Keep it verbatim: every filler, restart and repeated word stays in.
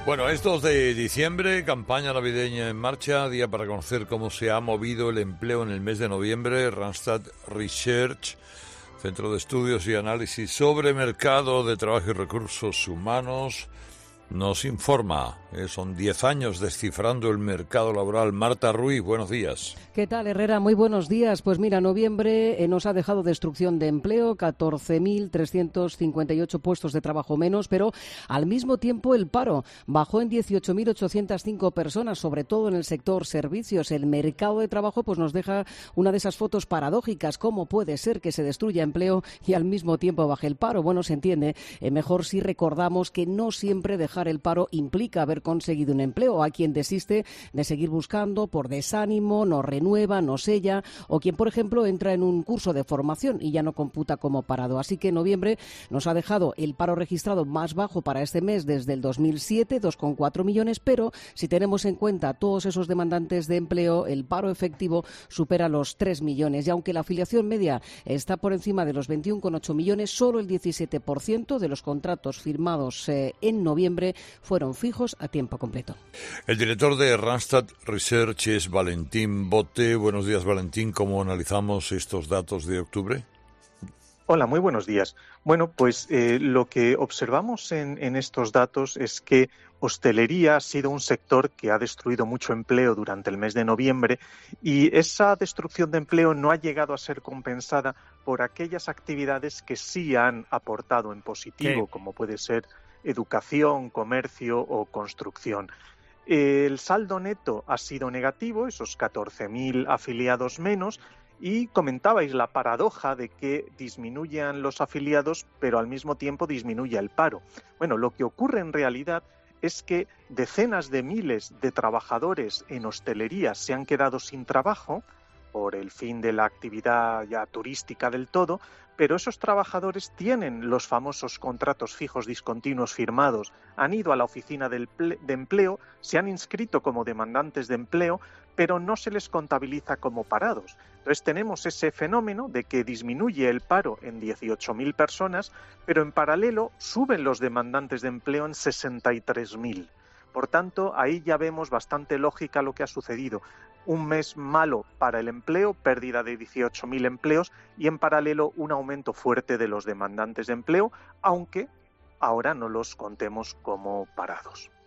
Bueno, es dos de diciembre, campaña navideña en marcha, día para conocer cómo se ha movido el empleo en el mes de noviembre. Randstad Research, Centro de Estudios y Análisis sobre Mercado de Trabajo y Recursos Humanos, nos informa. Eh, son diez años descifrando el mercado laboral. Marta Ruiz, buenos días. ¿Qué tal, Herrera? Muy buenos días. Pues mira, noviembre eh, nos ha dejado destrucción de empleo, catorce mil trescientos cincuenta y ocho puestos de trabajo menos, pero al mismo tiempo el paro bajó en dieciocho mil ochocientas cinco personas, sobre todo en el sector servicios. El mercado de trabajo pues nos deja una de esas fotos paradójicas. ¿Cómo puede ser que se destruya empleo y al mismo tiempo baje el paro? Bueno, se entiende. Eh, mejor si recordamos que no siempre dejar el paro implica haber conseguido un empleo. Hay quien desiste de seguir buscando por desánimo, no renueva, no sella, o quien, por ejemplo, entra en un curso de formación y ya no computa como parado. Así que en noviembre nos ha dejado el paro registrado más bajo para este mes desde el dos mil siete, dos coma cuatro millones, pero si tenemos en cuenta todos esos demandantes de empleo, el paro efectivo supera los tres millones. Y aunque la afiliación media está por encima de los veintiuno coma ocho millones, solo el diecisiete por ciento de los contratos firmados eh, en noviembre fueron fijos a tiempo completo. El director de Randstad Research es Valentín Bote. Buenos días, Valentín. ¿Cómo analizamos estos datos de octubre? Hola, muy buenos días. Bueno, pues eh, lo que observamos en, en estos datos es que hostelería ha sido un sector que ha destruido mucho empleo durante el mes de noviembre y esa destrucción de empleo no ha llegado a ser compensada por aquellas actividades que sí han aportado en positivo, ¿Qué? Como puede ser educación, comercio o construcción. El saldo neto ha sido negativo, esos catorce mil afiliados menos, y comentabais la paradoja de que disminuyan los afiliados, pero al mismo tiempo disminuye el paro. Bueno, lo que ocurre en realidad es que decenas de miles de trabajadores en hostelería se han quedado sin trabajo por el fin de la actividad ya turística del todo, pero esos trabajadores tienen los famosos contratos fijos discontinuos firmados, han ido a la oficina de empleo, se han inscrito como demandantes de empleo, pero no se les contabiliza como parados. Entonces tenemos ese fenómeno de que disminuye el paro en dieciocho mil personas, pero en paralelo suben los demandantes de empleo en sesenta y tres mil. Por tanto, ahí ya vemos bastante lógica lo que ha sucedido. Un mes malo para el empleo, pérdida de dieciocho mil empleos y en paralelo un aumento fuerte de los demandantes de empleo, aunque ahora no los contemos como parados.